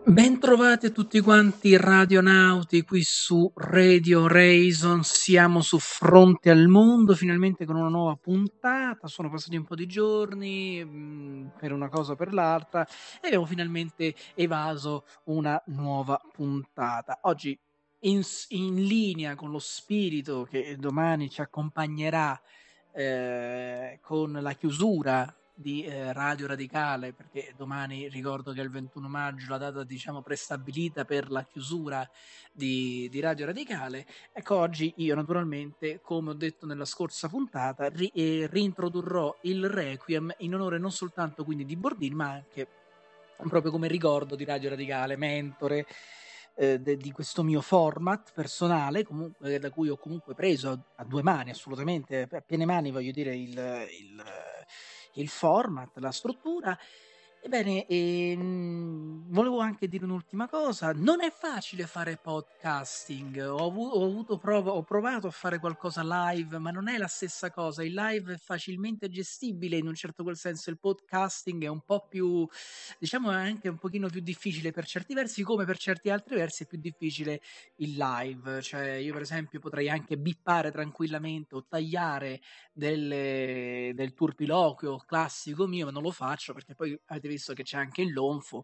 Bentrovati a tutti quanti radionauti qui su Radio Reason, siamo su Fronte al Mondo, finalmente con una nuova puntata, sono passati un po' di giorni per una cosa o per l'altra e abbiamo finalmente evaso una nuova puntata. Oggi in linea con lo spirito che domani ci accompagnerà con la chiusura di Radio Radicale, perché domani ricordo che è il 21 maggio, la data diciamo prestabilita per la chiusura di Radio Radicale. Ecco, oggi io naturalmente, come ho detto nella scorsa puntata, riintrodurrò il Requiem in onore non soltanto quindi di Bordin, ma anche proprio come ricordo di Radio Radicale, mentore di questo mio format personale, comunque, da cui ho comunque preso a due mani, assolutamente, a piene mani, voglio dire, il format, la struttura. Ebbene, volevo anche dire un'ultima cosa, non è facile fare podcasting, ho provato a fare qualcosa live, ma non è la stessa cosa, il live è facilmente gestibile in un certo qual senso, il podcasting è un po' più, diciamo, è anche un pochino più difficile per certi versi, come per certi altri versi è più difficile il live, cioè io per esempio potrei anche bippare tranquillamente o tagliare del turpiloquio classico mio, ma non lo faccio perché poi avete visto che c'è anche il lonfo,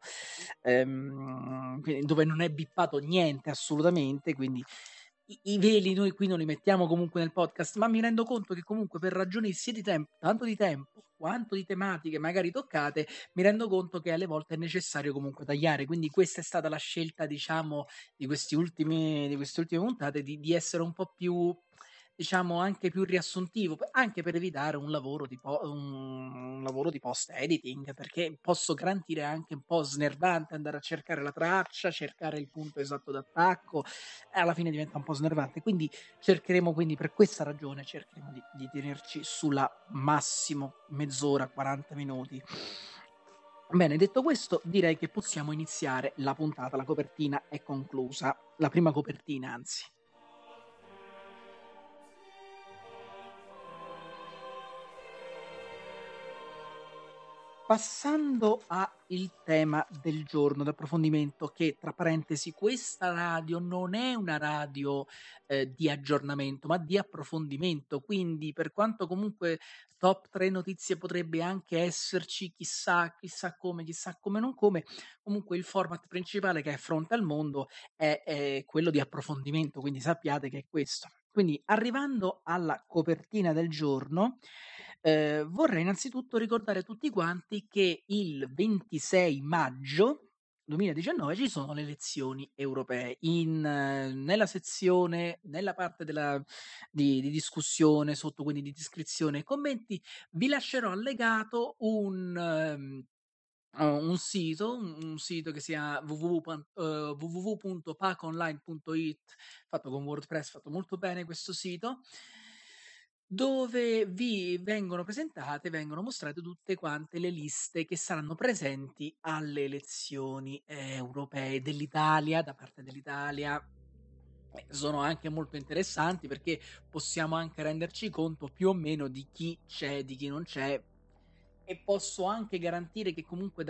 dove non è bippato niente assolutamente, quindi i veli noi qui non li mettiamo comunque nel podcast, ma mi rendo conto che comunque per ragioni sia di tempo, tanto di tempo, quanto di tematiche magari toccate, mi rendo conto che alle volte è necessario comunque tagliare, quindi questa è stata la scelta, diciamo, di queste ultime puntate, di essere un po' più, diciamo, anche più riassuntivo, anche per evitare un lavoro di post editing, perché posso garantire anche un po' snervante andare a cercare la traccia, cercare il punto esatto d'attacco, e alla fine diventa un po' snervante, quindi cercheremo, quindi per questa ragione cercheremo di tenerci sulla massimo mezz'ora, 40 minuti. Bene, detto questo, direi che possiamo iniziare la puntata. La copertina è conclusa, la prima copertina, anzi. Passando a il tema del giorno d'approfondimento, che tra parentesi questa radio non è una radio di aggiornamento, ma di approfondimento, quindi per quanto comunque top 3 notizie potrebbe anche esserci, chissà come non come, comunque il format principale che è Fronte al Mondo è quello di approfondimento, quindi sappiate che è questo. Quindi arrivando alla copertina del giorno, vorrei innanzitutto ricordare tutti quanti che il 26 maggio 2019 ci sono le elezioni europee. Nella sezione, nella parte di discussione, sotto quindi di descrizione e commenti, vi lascerò allegato un sito che sia www.paconline.it, fatto con WordPress, fatto molto bene questo sito, dove vi vengono mostrate tutte quante le liste che saranno presenti alle elezioni europee dell'Italia, da parte dell'Italia. Sono anche molto interessanti perché possiamo anche renderci conto più o meno di chi c'è, di chi non c'è, e posso anche garantire che comunque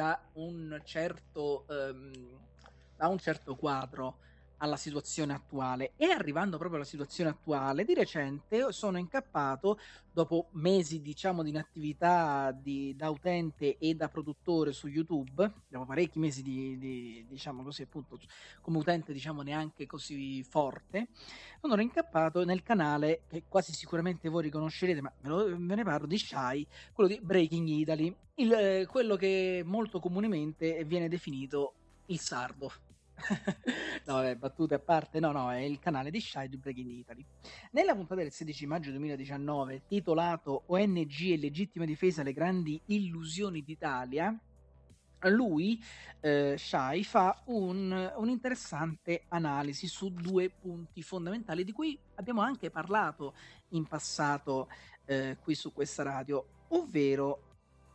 da un certo quadro alla situazione attuale. E arrivando proprio alla situazione attuale, di recente sono incappato, dopo mesi diciamo di inattività da utente e da produttore su YouTube, dopo parecchi mesi diciamo così appunto come utente diciamo neanche così forte, sono incappato nel canale che quasi sicuramente voi riconoscerete, ma ve ne parlo, di Shy, quello di Breaking Italy, quello che molto comunemente viene definito il sardo. No, vabbè, battute a parte, no, è il canale di Shy di Breaking Italy. Nella puntata del 16 maggio 2019, titolato ONG e legittima difesa, le grandi illusioni d'Italia, lui, Shy, fa un'interessante analisi su due punti fondamentali di cui abbiamo anche parlato in passato qui su questa radio, ovvero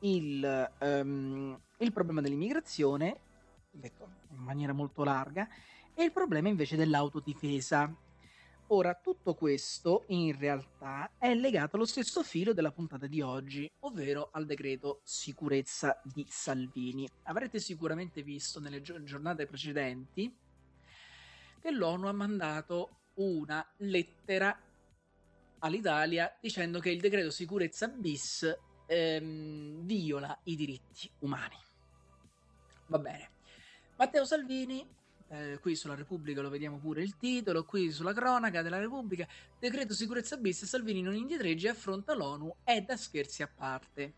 il problema dell'immigrazione, detto in maniera molto larga, e il problema invece dell'autodifesa. Ora, tutto questo in realtà è legato allo stesso filo della puntata di oggi, ovvero al decreto sicurezza di Salvini. Avrete sicuramente visto nelle giornate precedenti che l'ONU ha mandato una lettera all'Italia dicendo che il decreto sicurezza bis viola i diritti umani. Va bene. Matteo Salvini, qui sulla Repubblica lo vediamo pure il titolo, qui sulla cronaca della Repubblica, decreto sicurezza bis, Salvini non indietreggia e affronta l'ONU, è da scherzi a parte.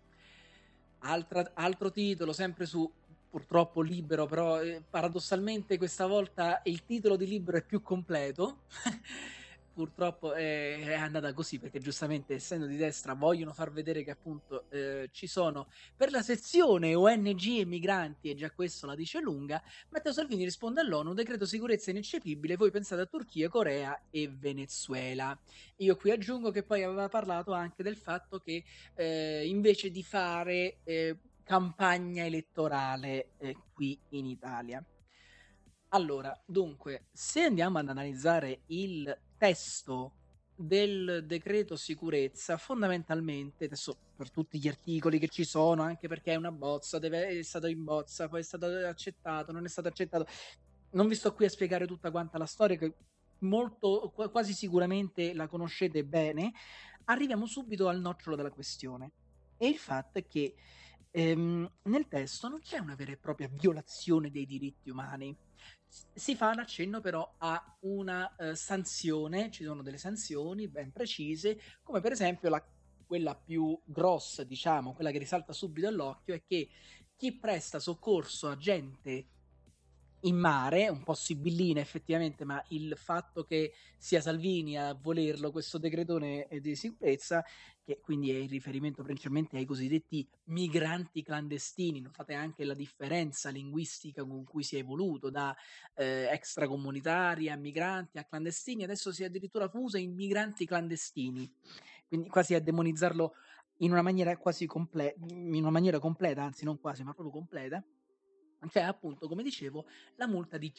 Altro titolo, sempre su purtroppo Libero, però paradossalmente questa volta il titolo di Libero è più completo. Purtroppo è andata così perché giustamente essendo di destra vogliono far vedere che appunto ci sono per la sezione ONG e migranti, e già questo la dice lunga. Matteo Salvini risponde all'ONU, decreto sicurezza ineccepibile, voi pensate a Turchia, Corea e Venezuela. Io qui aggiungo che poi aveva parlato anche del fatto che invece di fare campagna elettorale qui in Italia. Allora, dunque, se andiamo ad analizzare il testo del decreto sicurezza, fondamentalmente, adesso per tutti gli articoli che ci sono, anche perché è una bozza, è stato in bozza, poi è stato accettato, non è stato accettato, non vi sto qui a spiegare tutta quanta la storia, che quasi sicuramente la conoscete bene. Arriviamo subito al nocciolo della questione. E il fatto è che nel testo non c'è una vera e propria violazione dei diritti umani. Si fa l'accenno però a una sanzione, ci sono delle sanzioni ben precise, come per esempio quella più grossa, diciamo, quella che risalta subito all'occhio, è che chi presta soccorso a gente in mare, un po' sibillina effettivamente, ma il fatto che sia Salvini a volerlo questo decretone di sicurezza, che quindi è in riferimento principalmente ai cosiddetti migranti clandestini, notate anche la differenza linguistica con cui si è evoluto da extracomunitari a migranti a clandestini, adesso si è addirittura fuso in migranti clandestini, quindi quasi a demonizzarlo in una maniera in una maniera completa, anzi non quasi, ma proprio completa. Cioè, appunto, come dicevo, la multa di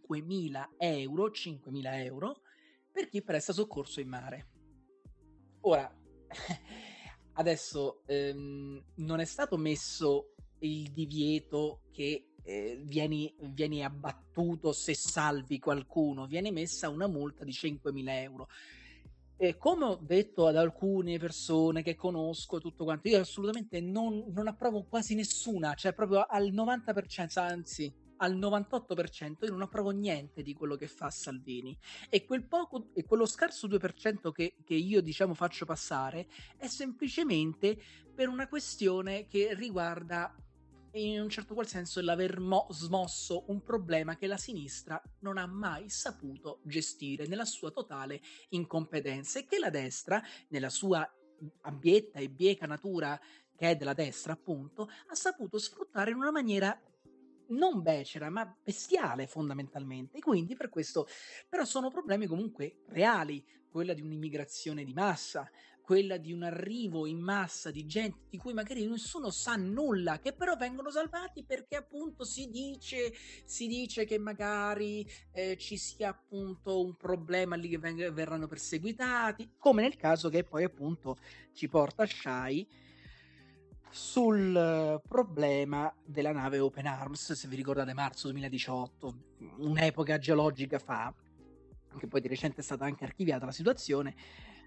5.000 euro per chi presta soccorso in mare. Ora, adesso non è stato messo il divieto che vieni abbattuto se salvi qualcuno, viene messa una multa di 5.000 euro. E come ho detto ad alcune persone che conosco, tutto quanto, io assolutamente non approvo quasi nessuna, cioè proprio al 90%, anzi al 98% io non approvo niente di quello che fa Salvini. E quello scarso 2% che io diciamo faccio passare è semplicemente per una questione che riguarda in un certo qual senso l'aver smosso un problema che la sinistra non ha mai saputo gestire nella sua totale incompetenza, e che la destra, nella sua abietta e bieca natura che è della destra, appunto, ha saputo sfruttare in una maniera non becera, ma bestiale fondamentalmente. E quindi per questo, però sono problemi comunque reali, quella di un'immigrazione di massa, quella di un arrivo in massa di gente di cui magari nessuno sa nulla, che però vengono salvati perché appunto si dice che magari ci sia appunto un problema lì, che verranno perseguitati, come nel caso che poi appunto ci porta Shai sul problema della nave Open Arms, se vi ricordate marzo 2018, un'epoca geologica fa, che poi di recente è stata anche archiviata la situazione,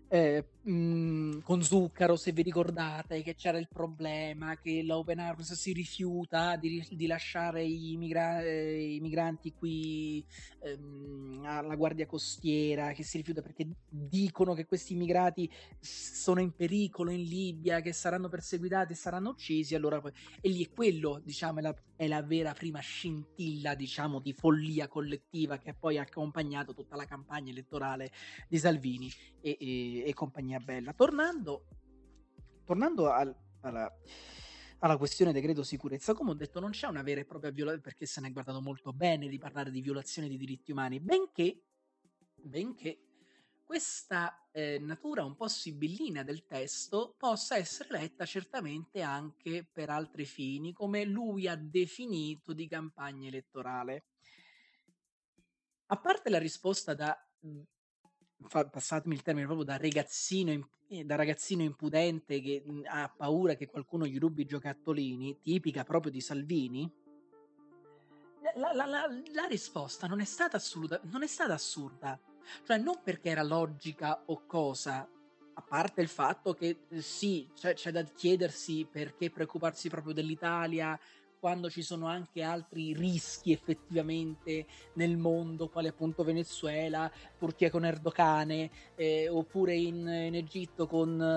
con Zuccaro, se vi ricordate, che c'era il problema che l'Open Arms si rifiuta di lasciare i migranti qui alla guardia costiera, che si rifiuta perché dicono che questi immigrati sono in pericolo in Libia, che saranno perseguitati e saranno uccisi. Allora e lì è quello, diciamo, è la vera prima scintilla, diciamo, di follia collettiva che poi ha accompagnato tutta la campagna elettorale di Salvini e compagnia bella. Tornando alla questione decreto sicurezza, come ho detto, non c'è una vera e propria violazione, perché se ne è guardato molto bene di parlare di violazione dei diritti umani, benché questa natura un po' sibillina del testo possa essere letta certamente anche per altri fini, come lui ha definito di campagna elettorale. A parte la risposta da passatemi il termine, proprio da ragazzino impudente che ha paura che qualcuno gli rubi i giocattolini, tipica proprio di Salvini, la risposta non è stata assurda, cioè non perché era logica o cosa, a parte il fatto che sì, c'è da chiedersi perché preoccuparsi proprio dell'Italia quando ci sono anche altri rischi effettivamente nel mondo, quali appunto Venezuela, Turchia con Erdogan, oppure in Egitto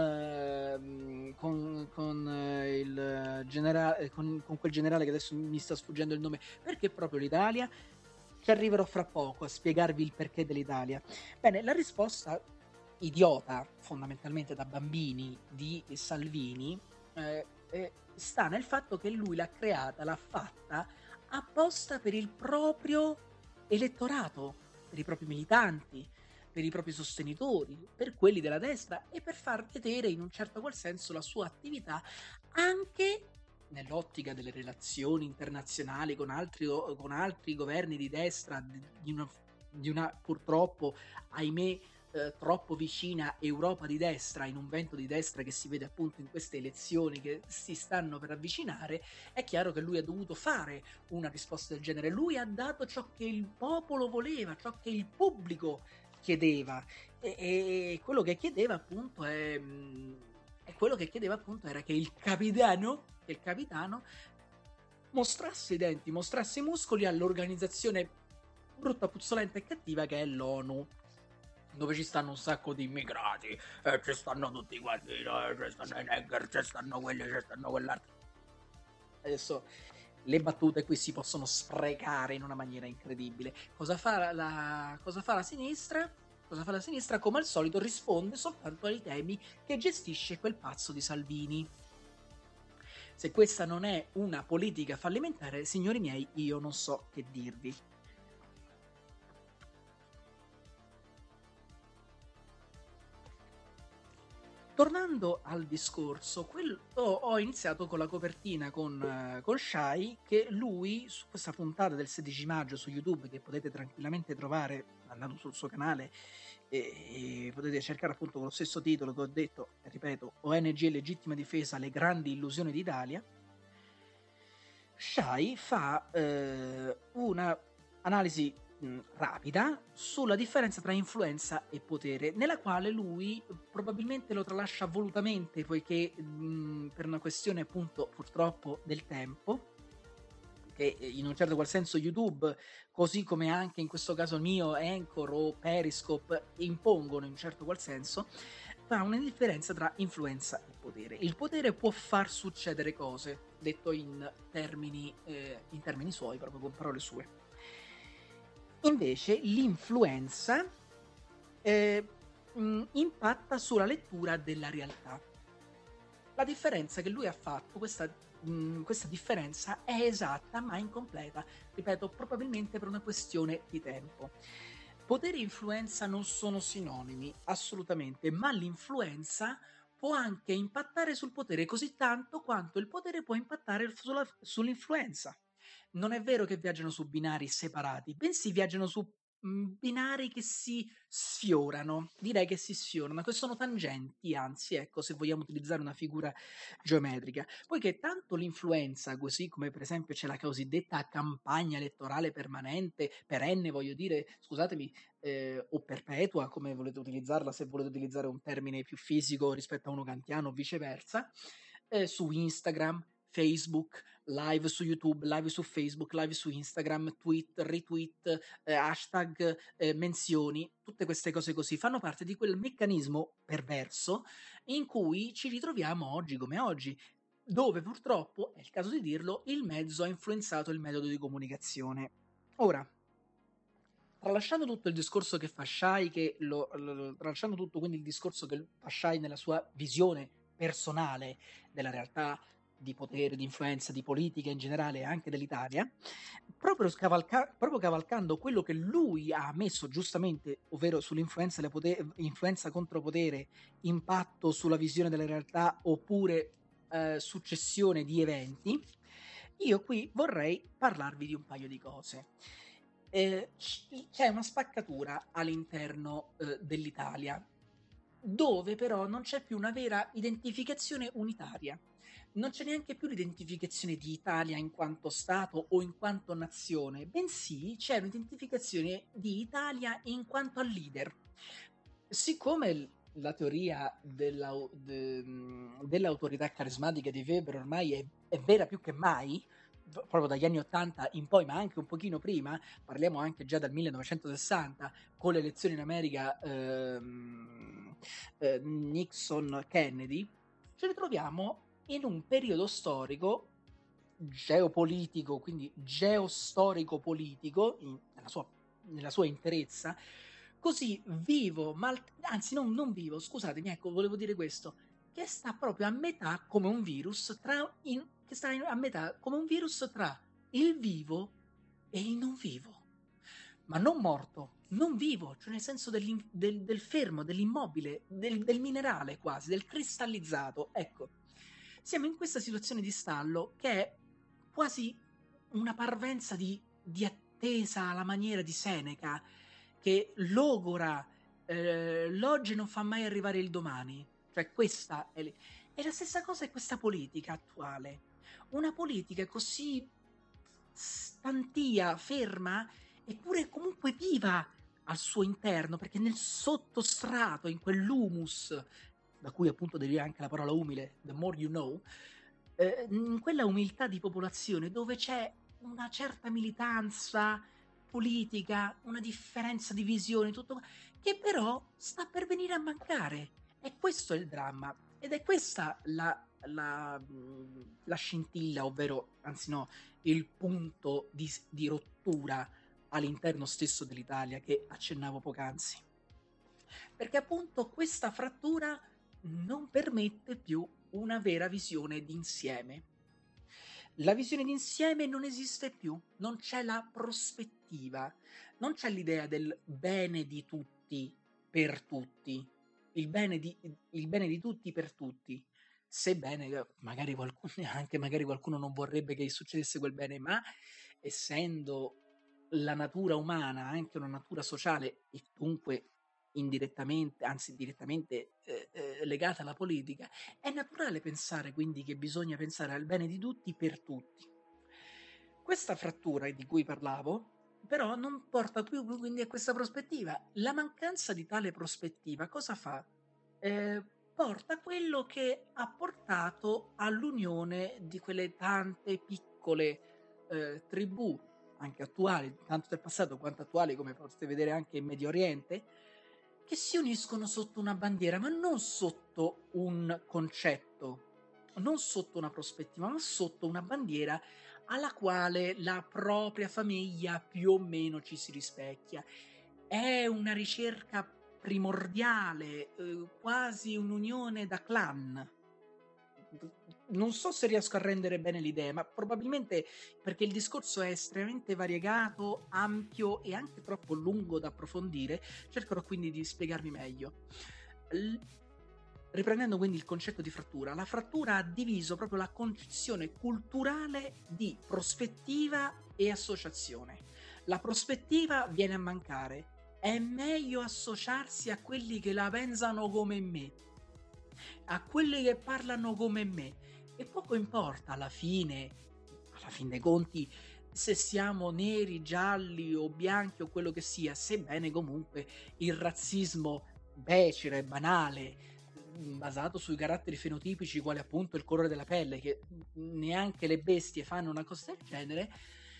con quel generale che adesso mi sta sfuggendo il nome. Perché proprio l'Italia? Ci arriverò fra poco a spiegarvi il perché dell'Italia. Bene, la risposta idiota, fondamentalmente da bambini, di Salvini, sta nel fatto che lui l'ha fatta apposta per il proprio elettorato, per i propri militanti, per i propri sostenitori, per quelli della destra e per far vedere in un certo qual senso la sua attività anche nell'ottica delle relazioni internazionali con altri governi di destra, di una purtroppo, ahimè, troppo vicina Europa di destra, in un vento di destra che si vede appunto in queste elezioni che si stanno per avvicinare, è chiaro che lui ha dovuto fare una risposta del genere. Lui ha dato ciò che il popolo voleva, ciò che il pubblico chiedeva e quello che chiedeva appunto è quello che chiedeva appunto era che il capitano mostrasse i denti, mostrasse i muscoli all'organizzazione brutta, puzzolenta e cattiva che è l'ONU, dove ci stanno un sacco di immigrati, ci stanno tutti quanti, ci stanno i nigger, ci stanno quelli, ci stanno quell'altro. Adesso le battute qui si possono sprecare in una maniera incredibile. Cosa fa la sinistra? Cosa fa la sinistra? Come al solito risponde soltanto ai temi che gestisce quel pazzo di Salvini. Se questa non è una politica fallimentare, signori miei, io non so che dirvi. Tornando al discorso, ho iniziato con la copertina con Shai, che lui su questa puntata del 16 maggio su YouTube, che potete tranquillamente trovare andando sul suo canale e potete cercare appunto con lo stesso titolo che ho detto, ripeto, ONG legittima difesa, le grandi illusioni d'Italia. Shai fa una analisi rapida sulla differenza tra influenza e potere, nella quale lui probabilmente lo tralascia volutamente, poiché per una questione appunto purtroppo del tempo, che in un certo qual senso YouTube, così come anche in questo caso il mio Anchor o Periscope, impongono in un certo qual senso, fa una differenza tra influenza e potere. Il potere può far succedere cose, detto in termini suoi, proprio con parole sue. Invece l'influenza impatta sulla lettura della realtà. La differenza che lui ha fatto, questa differenza è esatta ma incompleta, ripeto, probabilmente per una questione di tempo. Potere e influenza non sono sinonimi, assolutamente, ma l'influenza può anche impattare sul potere così tanto quanto il potere può impattare sull'influenza. Non è vero che viaggiano su binari separati, bensì viaggiano su binari che si sfiorano, direi che si sfiorano, che sono tangenti, anzi, ecco, se vogliamo utilizzare una figura geometrica, poiché tanto l'influenza, così come per esempio c'è la cosiddetta campagna elettorale permanente, perenne, voglio dire, scusatemi, o perpetua, come volete utilizzarla, se volete utilizzare un termine più fisico rispetto a uno kantiano o viceversa, su Instagram, Facebook, live su YouTube, live su Facebook, live su Instagram, tweet, retweet, hashtag, menzioni, tutte queste cose così fanno parte di quel meccanismo perverso in cui ci ritroviamo oggi come oggi, dove purtroppo, è il caso di dirlo, il mezzo ha influenzato il metodo di comunicazione. Ora, tralasciando tutto il discorso che fa Shai, tralasciando tutto quindi il discorso che fa Shai nella sua visione personale della realtà di potere, di influenza, di politica in generale e anche dell'Italia, proprio cavalcando quello che lui ha messo giustamente, ovvero sull'influenza influenza contro potere, impatto sulla visione della realtà oppure successione di eventi, io qui vorrei parlarvi di un paio di cose. c'è una spaccatura all'interno dell'Italia, dove però non c'è più una vera identificazione unitaria. Non c'è neanche più l'identificazione di Italia in quanto Stato o in quanto nazione, bensì c'è un'identificazione di Italia in quanto al leader. Siccome la teoria dell'autorità carismatica di Weber ormai è vera più che mai, proprio dagli anni 80 in poi, ma anche un pochino prima, parliamo anche già dal 1960, con le elezioni in America Nixon-Kennedy, ci ritroviamo in un periodo storico geopolitico, quindi geostorico-politico, nella sua interezza, così vivo, anzi non vivo, scusatemi, ecco, volevo dire questo, che sta proprio a metà come un virus a metà come un virus tra il vivo e il non vivo. Ma non morto, non vivo, cioè nel senso del fermo, dell'immobile, del minerale quasi, del cristallizzato. Ecco, siamo in questa situazione di stallo che è quasi una parvenza di attesa alla maniera di Seneca, che logora l'oggi non fa mai arrivare il domani. Cioè questa è la stessa cosa è questa politica attuale. Una politica così stantia, ferma, eppure comunque viva al suo interno, perché nel sottostrato, in quell'humus, da cui appunto deriva anche la parola umile, the more you know, in quella umiltà di popolazione dove c'è una certa militanza politica, una differenza di visione, tutto, che però sta per venire a mancare. E questo è il dramma. Ed è questa la scintilla, ovvero, anzi no, il punto di rottura all'interno stesso dell'Italia che accennavo poc'anzi. Perché appunto questa frattura non permette più una vera visione d'insieme. La visione d'insieme non esiste più, non c'è la prospettiva, non c'è l'idea del bene di tutti per tutti, il bene di tutti per tutti. Sebbene magari qualcuno non vorrebbe che succedesse quel bene, ma essendo la natura umana anche una natura sociale e dunque indirettamente, anzi direttamente legata alla politica, è naturale pensare quindi che bisogna pensare al bene di tutti per tutti. Questa frattura di cui parlavo però non porta più quindi a questa prospettiva. La mancanza di tale prospettiva cosa fa? Porta a quello che ha portato all'unione di quelle tante piccole tribù, anche attuali, tanto del passato quanto attuali, come potete vedere anche in Medio Oriente, che si uniscono sotto una bandiera, ma non sotto un concetto, non sotto una prospettiva, ma sotto una bandiera alla quale la propria famiglia più o meno ci si rispecchia. È una ricerca primordiale, quasi un'unione da clan. Non so se riesco a rendere bene l'idea, ma probabilmente perché il discorso è estremamente variegato, ampio e anche troppo lungo da approfondire, cercherò quindi di spiegarmi meglio. Riprendendo quindi il concetto di frattura, la frattura ha diviso proprio la concezione culturale di prospettiva e associazione. La prospettiva viene a mancare. È meglio associarsi a quelli che la pensano come me, a quelli che parlano come me, e poco importa alla fine dei conti, se siamo neri, gialli o bianchi o quello che sia, sebbene comunque il razzismo becero e banale, basato sui caratteri fenotipici quali appunto il colore della pelle, che neanche le bestie fanno una cosa del genere,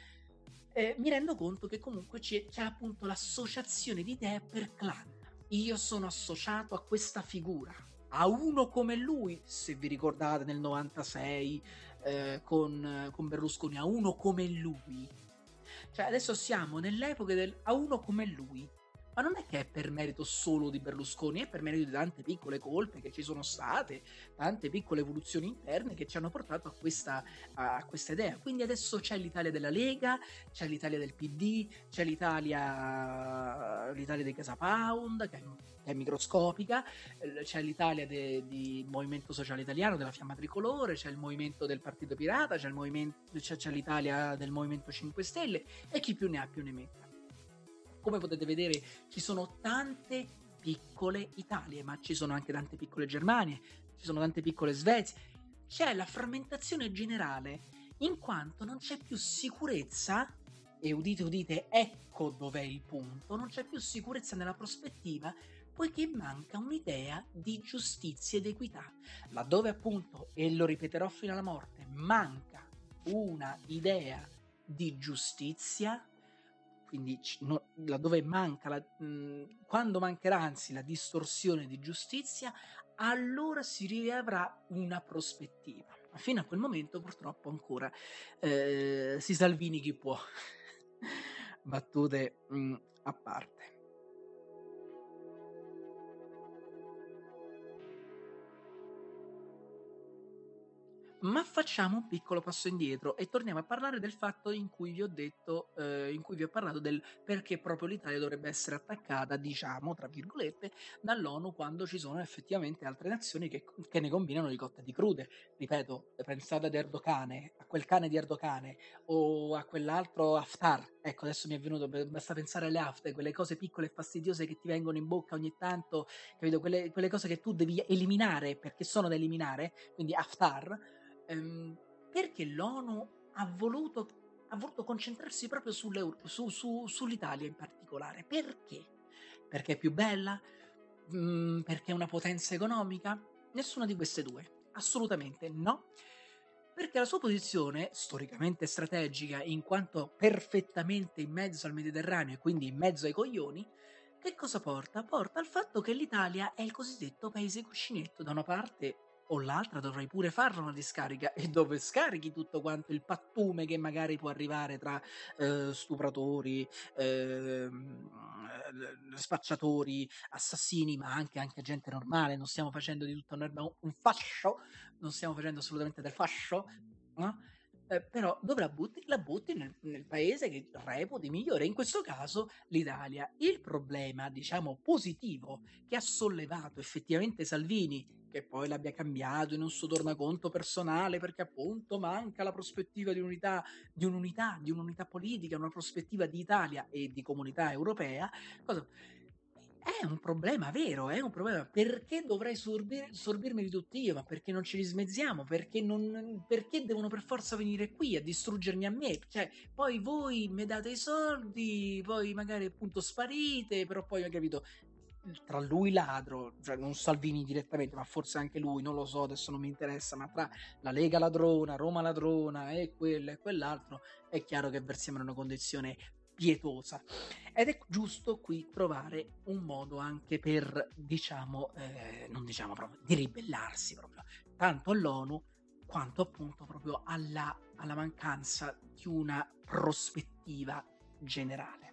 mi rendo conto che comunque c'è appunto l'associazione di idee per clan. Io sono associato a questa figura, a uno come lui, se vi ricordate nel 96 con Berlusconi, a uno come lui. Cioè adesso siamo nell'epoca del a uno come lui, ma non è che è per merito solo di Berlusconi, è per merito di tante piccole colpe che ci sono state, tante piccole evoluzioni interne che ci hanno portato a questa idea. Quindi adesso c'è l'Italia della Lega, c'è l'Italia del PD, c'è l'Italia di Casa Pound, che è microscopica, c'è l'Italia di Movimento Sociale Italiano, della Fiamma Tricolore, c'è il movimento del Partito Pirata, c'è l'Italia del Movimento 5 Stelle e chi più ne ha più ne metta. come potete vedere ci sono tante piccole Italie, ma ci sono anche tante piccole Germanie, ci sono tante piccole Svezia. C'è la frammentazione generale, in quanto non c'è più sicurezza, e udite udite, ecco dov'è il punto, non c'è più sicurezza nella prospettiva, poiché manca un'idea di giustizia ed equità. Laddove appunto, e lo ripeterò fino alla morte, manca una idea di giustizia, quindi laddove manca quando mancherà anzi la distorsione di giustizia, allora si riavrà una prospettiva. Ma fino a quel momento purtroppo ancora si Salvini chi può. Battute a parte. Ma facciamo un piccolo passo indietro e torniamo a parlare del fatto in cui vi ho detto, in cui vi ho parlato del perché proprio l'Italia dovrebbe essere attaccata, diciamo, tra virgolette, dall'ONU quando ci sono effettivamente altre nazioni che ne combinano di cotte e di crude. Ripeto, pensate ad Erdogane, a quel cane di Erdogane o a quell'altro Haftar. Ecco, adesso mi è venuto, basta pensare alle afte, quelle cose piccole e fastidiose che ti vengono in bocca ogni tanto, capito? Quelle cose che tu devi eliminare perché sono da eliminare, quindi Haftar. Perché l'ONU ha voluto concentrarsi proprio sull'Italia in particolare? Perché? Perché è più bella? Perché è una potenza economica? Nessuna di queste due. Assolutamente no. Perché la sua posizione, storicamente strategica, in quanto perfettamente in mezzo al Mediterraneo e quindi in mezzo ai coglioni, che cosa porta? Porta al fatto che l'Italia è il cosiddetto paese cuscinetto. Da una parte o l'altra dovrai pure farla una discarica, e dove scarichi tutto quanto il pattume che magari può arrivare tra stupratori, spacciatori, assassini, ma anche gente normale. Non stiamo facendo di tutta un'erba un fascio, non stiamo facendo assolutamente del fascio, no? Però dove la butti? La butti nel paese che reputi migliore, in questo caso l'Italia. Il problema, diciamo, positivo che ha sollevato effettivamente Salvini, che poi l'abbia cambiato in un suo tornaconto personale, perché appunto manca la prospettiva di un'unità politica, una prospettiva di Italia e di comunità europea, cosa? È un problema vero, è un problema. Perché dovrei sorbirmi di tutti io? Ma perché non ci rismezziamo? Perché devono per forza venire qui a distruggermi a me? Cioè, poi voi mi date i soldi, poi magari appunto sparite, però poi, hai capito, tra lui ladro, cioè non Salvini direttamente, ma forse anche lui, non lo so, adesso non mi interessa, ma tra la Lega ladrona, Roma ladrona e quello e quell'altro, è chiaro che versiamo in una condizione pietosa. Ed è giusto qui trovare un modo anche per, diciamo, non diciamo proprio, di ribellarsi proprio, tanto all'ONU quanto appunto proprio alla mancanza di una prospettiva generale.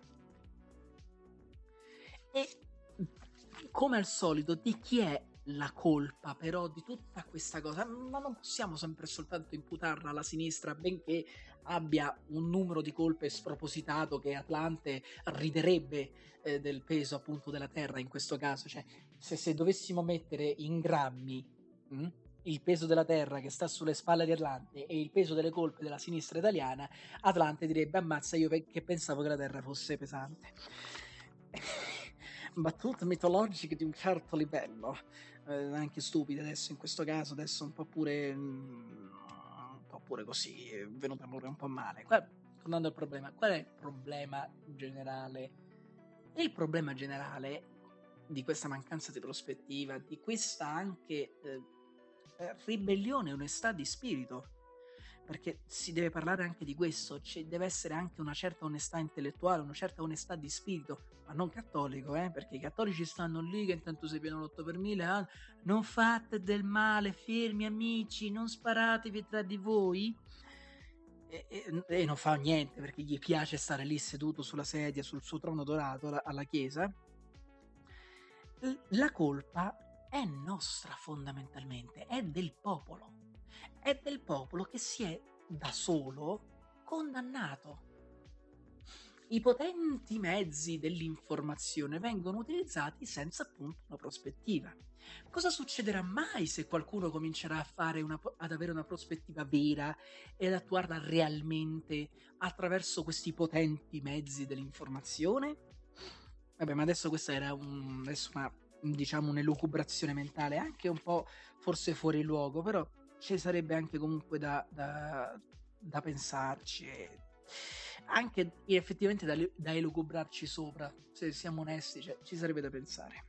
E come al solito, di chi è la colpa però di tutta questa cosa? Ma non possiamo sempre e soltanto imputarla alla sinistra, benché abbia un numero di colpe spropositato che Atlante riderebbe del peso appunto della terra in questo caso. Cioè, se dovessimo mettere in grammi il peso della terra che sta sulle spalle di Atlante e il peso delle colpe della sinistra italiana, Atlante direbbe: ammazza, io che pensavo che la terra fosse pesante. Battute mitologiche di un certo livello, anche stupide adesso in questo caso, adesso un po' pure così, è venuta pure un po' male. Tornando al problema, qual è il problema generale? Il problema generale di questa mancanza di prospettiva, di questa anche ribellione, onestà di spirito, perché si deve parlare anche di questo, deve essere anche una certa onestà intellettuale, una certa onestà di spirito, ma non cattolico, perché i cattolici stanno lì che intanto si pieno l'8 per 1000, non fate del male, fermi amici, non sparatevi tra di voi, e non fa niente perché gli piace stare lì seduto sulla sedia, sul suo trono dorato alla chiesa. La colpa è nostra fondamentalmente, è del popolo che si è da solo condannato. I potenti mezzi dell'informazione vengono utilizzati senza appunto una prospettiva. Cosa succederà mai se qualcuno comincerà ad avere una prospettiva vera e ad attuarla realmente attraverso questi potenti mezzi dell'informazione? Vabbè, ma adesso questa era adesso diciamo un'elucubrazione mentale, anche un po' forse fuori luogo, però ci sarebbe anche comunque da pensarci e anche effettivamente da elucubrarci sopra, se siamo onesti, cioè, ci sarebbe da pensare.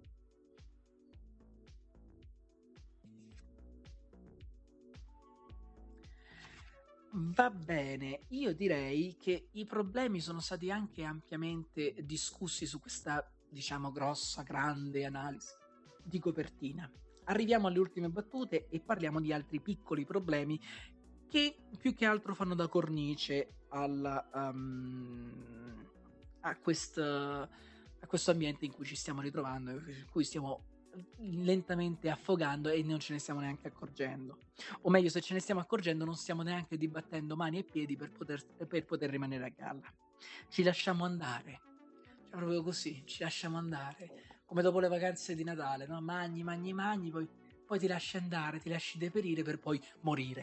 Va bene, io direi che i problemi sono stati anche ampiamente discussi su questa, diciamo, grossa, grande analisi di copertina. Arriviamo alle ultime battute e parliamo di altri piccoli problemi che più che altro fanno da cornice a questo ambiente in cui ci stiamo ritrovando, in cui stiamo lentamente affogando e non ce ne stiamo neanche accorgendo. O meglio, se ce ne stiamo accorgendo, non stiamo neanche dibattendo mani e piedi per poter rimanere a galla. Ci lasciamo andare. Cioè, proprio così, ci lasciamo andare. Come dopo le vacanze di Natale, no? Magni, magni, magni, poi ti lasci andare, ti lasci deperire per poi morire.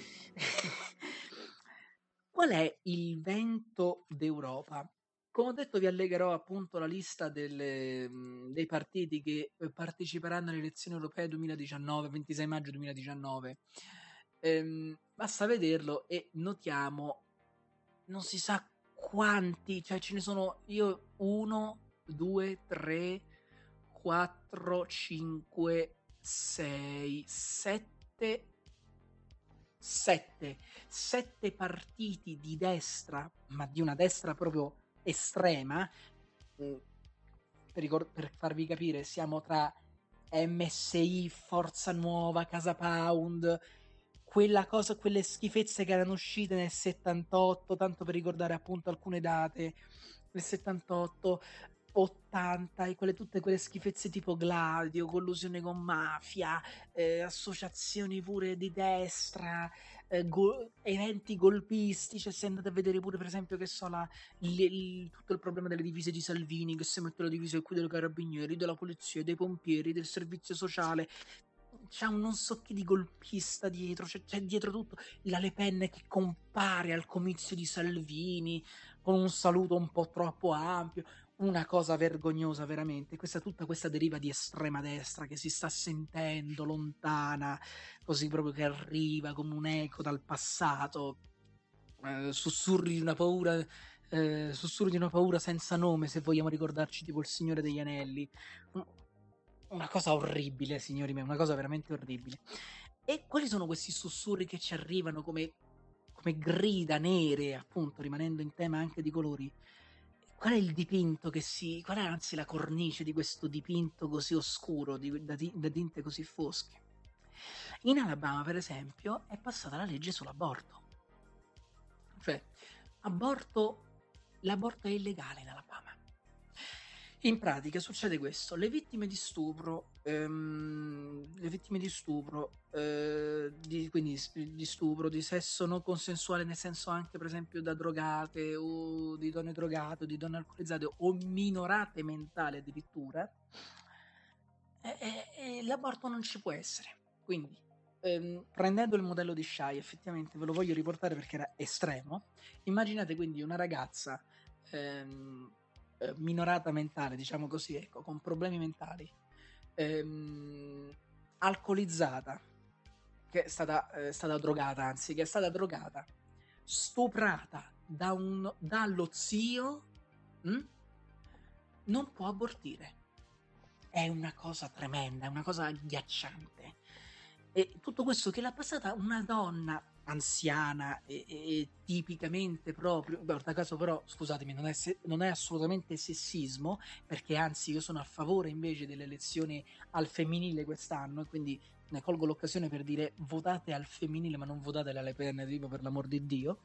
Qual è il vento d'Europa? Come ho detto, vi allegherò appunto la lista dei partiti che parteciperanno alle elezioni europee 2019, 26 maggio 2019. Basta vederlo e notiamo, non si sa quanti, cioè ce ne sono, io 1, 2, 3, 4, 5, 6, 7, 7 partiti di destra, ma di una destra proprio estrema. Per farvi capire, siamo tra MSI, Forza Nuova, Casa Pound, quelle schifezze che erano uscite nel 78, tanto per ricordare appunto alcune date, nel 78, 80 e tutte quelle schifezze tipo Gladio, collusione con mafia, associazioni pure di destra, eventi golpisti, cioè se andate a vedere pure per esempio che so tutto il problema delle divise di Salvini, che si mette la divisa qui dei carabinieri, della polizia, dei pompieri, del servizio sociale, c'è un non so chi di golpista dietro, c'è dietro tutto la Le Pen che compare al comizio di Salvini con un saluto un po' troppo ampio, una cosa vergognosa veramente. Tutta questa deriva di estrema destra che si sta sentendo lontana, così proprio che arriva come un eco dal passato, sussurri di una paura, sussurri di una paura senza nome, se vogliamo ricordarci tipo Il Signore degli Anelli. Una cosa orribile, signori miei, una cosa veramente orribile. E quali sono questi sussurri che ci arrivano come grida nere, appunto, rimanendo in tema anche di colori? Qual è il dipinto qual è anzi la cornice di questo dipinto così oscuro, da tinte così fosche? In Alabama, per esempio, è passata la legge sull'aborto. Cioè, aborto, l'aborto è illegale in Alabama. In pratica succede questo: le vittime di stupro, di stupro, di sesso non consensuale, nel senso anche per esempio da drogate o di donne drogate o di donne alcolizzate o minorate mentali addirittura, l'aborto non ci può essere. Quindi, prendendo il modello di Shy, effettivamente ve lo voglio riportare perché era estremo. Immaginate quindi una ragazza minorata mentale, diciamo così, ecco, con problemi mentali, alcolizzata, che è stata drogata, anzi, che è stata drogata, stuprata dallo zio, non può abortire. È una cosa tremenda, è una cosa agghiacciante. E tutto questo che l'ha passata una donna anziana e tipicamente proprio, guarda caso però, scusatemi, non è assolutamente sessismo, perché anzi io sono a favore invece delle elezioni al femminile quest'anno, e quindi ne colgo l'occasione per dire votate al femminile ma non votate alle Le Pen, tipo, per l'amor di Dio.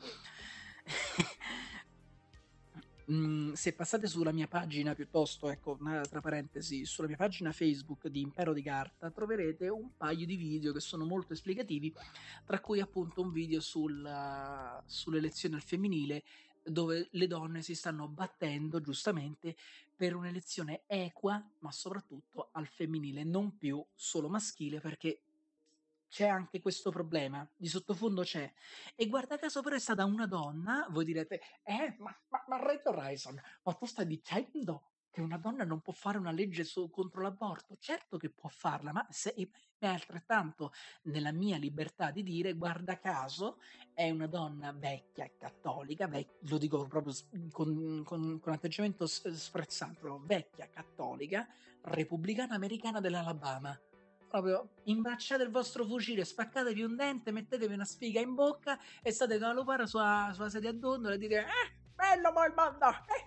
Se passate sulla mia pagina piuttosto, ecco, tra parentesi, sulla mia pagina Facebook di Impero di Carta troverete un paio di video che sono molto esplicativi, tra cui appunto un video sull'elezione al femminile, dove le donne si stanno battendo giustamente per un'elezione equa, ma soprattutto al femminile, non più solo maschile, perché c'è anche questo problema, di sottofondo c'è. E guarda caso però è stata una donna, voi direte, ma Red Horizon, ma tu stai dicendo che una donna non può fare una legge contro l'aborto. Certo che può farla, ma è altrettanto nella mia libertà di dire, guarda caso, è una donna vecchia e cattolica, lo dico proprio con atteggiamento sprezzante, vecchia, cattolica, repubblicana americana dell'Alabama. Proprio imbracciate il vostro fucile, spaccatevi un dente, mettetevi una spiga in bocca e state con la lupara sulla sedia a dondolo e dite bello poi il mondo,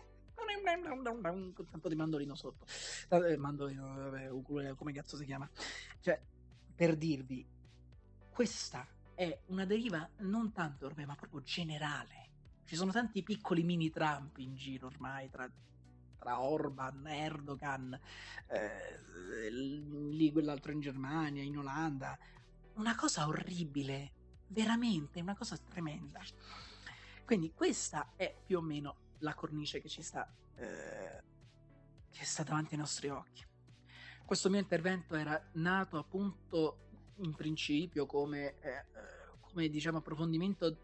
con tanto di mandolino sotto, mandolino, vabbè, ukulele, come cazzo si chiama, cioè, per dirvi, questa è una deriva non tanto europea ma proprio generale. Ci sono tanti piccoli mini Trump in giro ormai tra Orban, Erdogan, lì quell'altro in Germania, in Olanda, una cosa orribile, veramente una cosa tremenda. Quindi questa è più o meno la cornice che sta davanti ai nostri occhi. Questo mio intervento era nato appunto in principio come diciamo approfondimento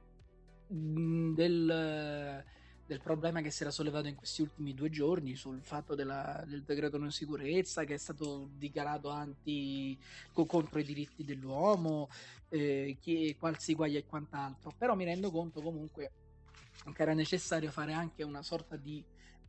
del problema che si era sollevato in questi ultimi 2 giorni sul fatto del decreto non sicurezza che è stato dichiarato contro i diritti dell'uomo, qualsi guai e quant'altro. Però mi rendo conto comunque che era necessario fare anche una sorta di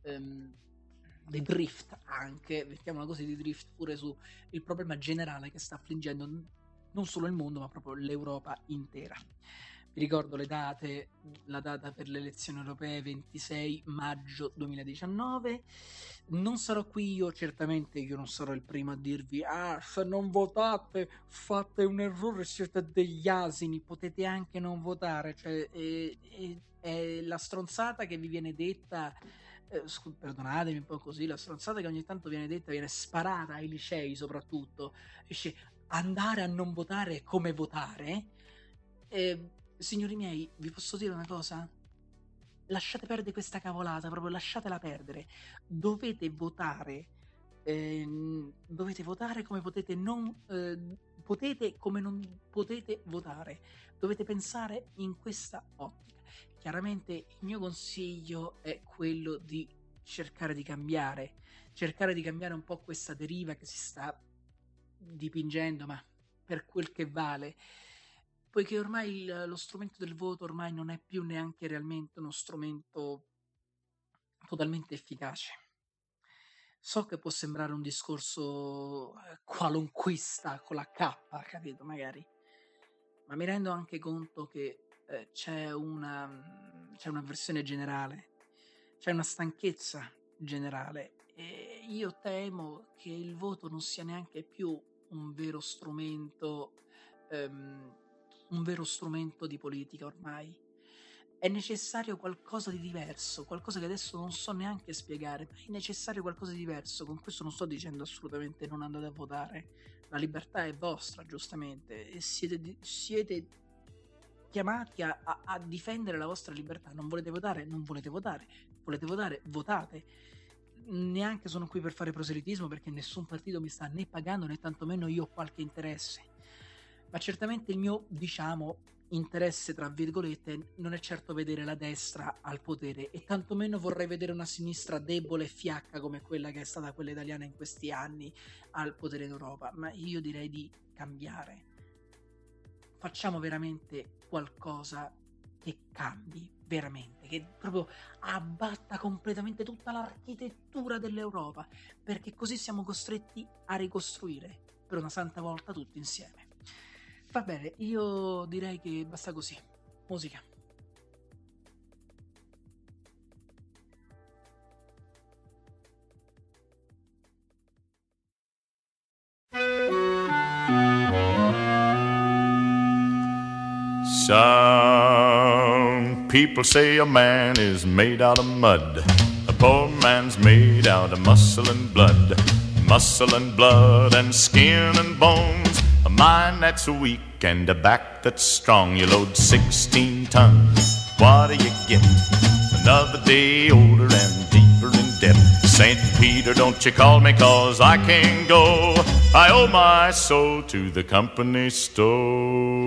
drift, anche mettiamola così, di drift pure su il problema generale che sta affliggendo non solo il mondo ma proprio l'Europa intera. Vi ricordo le date: la data per le elezioni europee 26 maggio 2019. Non sarò qui io, certamente io non sarò il primo a dirvi se non votate fate un errore, siete degli asini, potete anche non votare, cioè è la stronzata che vi viene detta, perdonatemi un po' così, la stronzata che ogni tanto viene detta, viene sparata ai licei soprattutto, dice andare a non votare è come votare. Signori miei, vi posso dire una cosa? Lasciate perdere questa cavolata, proprio lasciatela perdere. Dovete votare come potete come non potete votare. Dovete pensare in questa ottica. Chiaramente il mio consiglio è quello di cercare di cambiare un po' questa deriva che si sta dipingendo, ma per quel che vale, poiché ormai lo strumento del voto ormai non è più neanche realmente uno strumento totalmente efficace. So che può sembrare un discorso qualunquista con la K, capito, magari, ma mi rendo anche conto che c'è un'avversione generale, c'è una stanchezza generale, e io temo che il voto non sia neanche più un vero strumento di politica ormai. È necessario qualcosa di diverso, qualcosa che adesso non so neanche spiegare, ma è necessario qualcosa di diverso. Con questo non sto dicendo assolutamente non andate a votare, la libertà è vostra, giustamente, e siete chiamati a difendere la vostra libertà. Non volete votare? Non volete votare. Volete votare? Votate. Neanche sono qui per fare proselitismo, perché nessun partito mi sta né pagando né tantomeno io ho qualche interesse, ma certamente il mio, diciamo, interesse tra virgolette non è certo vedere la destra al potere, e tantomeno vorrei vedere una sinistra debole e fiacca come quella che è stata quella italiana in questi anni al potere in Europa. Ma io direi di cambiare. Facciamo veramente qualcosa che cambi veramente, che proprio abbatta completamente tutta l'architettura dell'Europa, perché così siamo costretti a ricostruire per una santa volta tutti insieme. Va bene, io direi che basta così. Musica. Some people say a man is made out of mud. A poor man's made out of muscle and blood. Muscle and blood and skin and bones. A mind that's weak and a back that's strong. You load 16 tons, what do you get? Another day older and deeper in debt. St. Peter, don't you call me, 'cause I can't go. I owe my soul to the company store.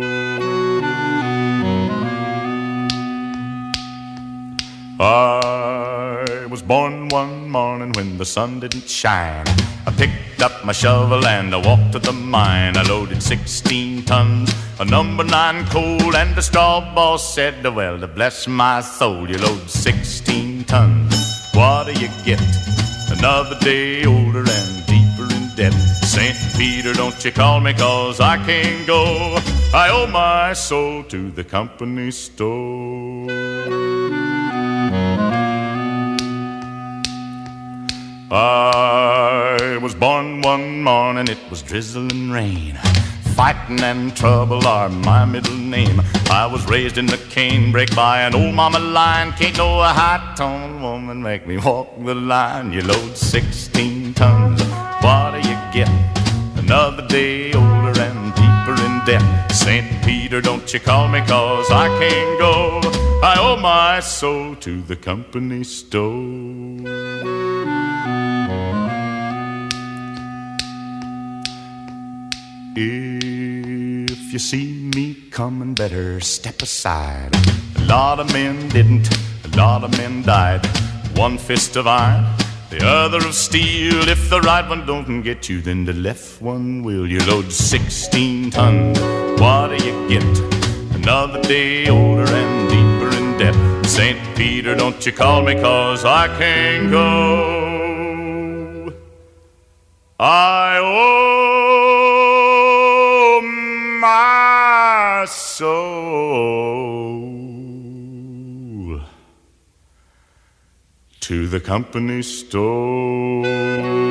I was was born one morning when the sun didn't shine. I picked up my shovel and I walked to the mine. I loaded 16 tons of number 9 coal, and the straw boss said, well, to bless my soul, you load 16 tons. What do you get? Another day older and deeper in debt. St. Peter, don't you call me, 'cause I can't go. I owe my soul to the company store. I was born one morning, it was drizzling rain. Fighting and trouble are my middle name. I was raised in the canebrake by an old mama lion. Can't no high-toned woman make me walk the line. You load 16 tons, what do you get? Another day older and deeper in debt. St. Peter, don't you call me, 'cause I can't go. I owe my soul to the company store. If you see me coming, better step aside. A lot of men didn't, a lot of men died. One fist of iron, the other of steel. If the right one don't get you, then the left one will. You load 16 tons, what do you get? Another day older and deeper in debt. St. Peter, don't you call me, 'cause I can't go. I owe my soul to the company store.